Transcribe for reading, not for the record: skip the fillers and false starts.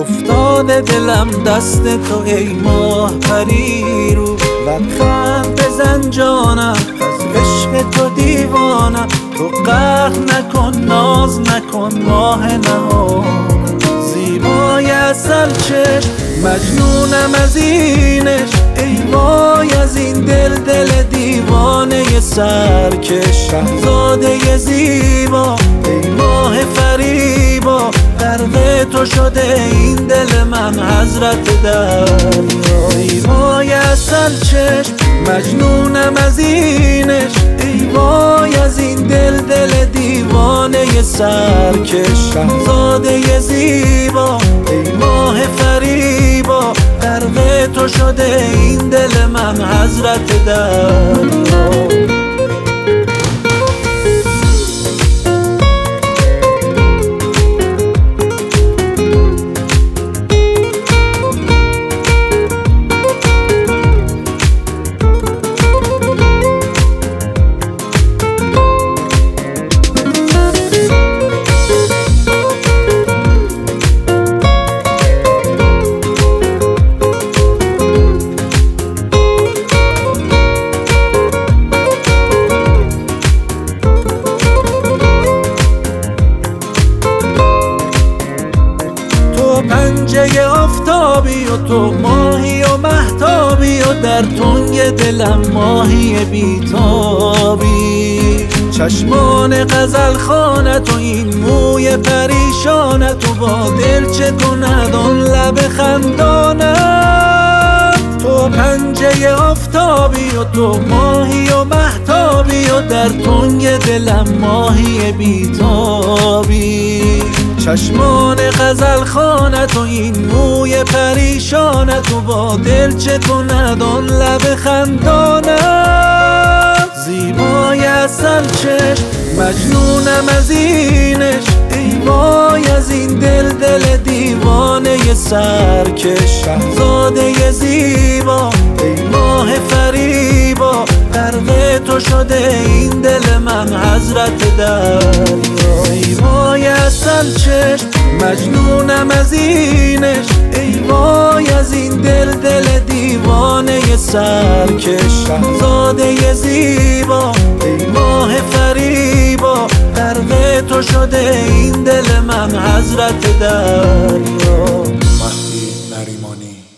افتاده دلم دست تو ای ماه پری رو. لبخند بزن جانم از عشق تو دیوانم، تو قهر نکن ناز نکن ماه نهانم. زیبای اصل چشم مجنونم از اینش، ای وای از این دل دیوانه سرکش. شهزاده زیبا ای ماه فریبا، غرق تو شده این دل من حضرت دریا. زیبای اصل چشم مجنونم از اینش، ای وای از این دل دیوانه سرکش. شهزاده زیبا ای ماه فریبا، غرق تو شده این دل من حضرت دریا. پنجه آفتابی و تو ماهی و مهتابی، و در تنگ دلم ماهی بیتابی. چشمان غزل خانت و این موی پریشانت، و با دل چه کند آن لب خندانت. تو پنجه آفتابی و تو ماهی و مهتابی، و در تنگ دلم ماهی بیتابی. چشمان غزل خانت و این موی پریشانت، و با دل چه کند آن لب خندانت. زیبای اصل چشم مجنونم از اینش، ای وای از این دل دیوانه سرکش. شهزاده زیبا ای ماه فریبا، غرق تو شده این دل من حضرت دریا. زیبای اصل چشم مجنونم از اینش، ای وای از این دل دیوانه سرکش. شهزاده زیبا ای ماه فریبا، غرق تو شده این دل من حضرت دریا. مهدی نریمانی.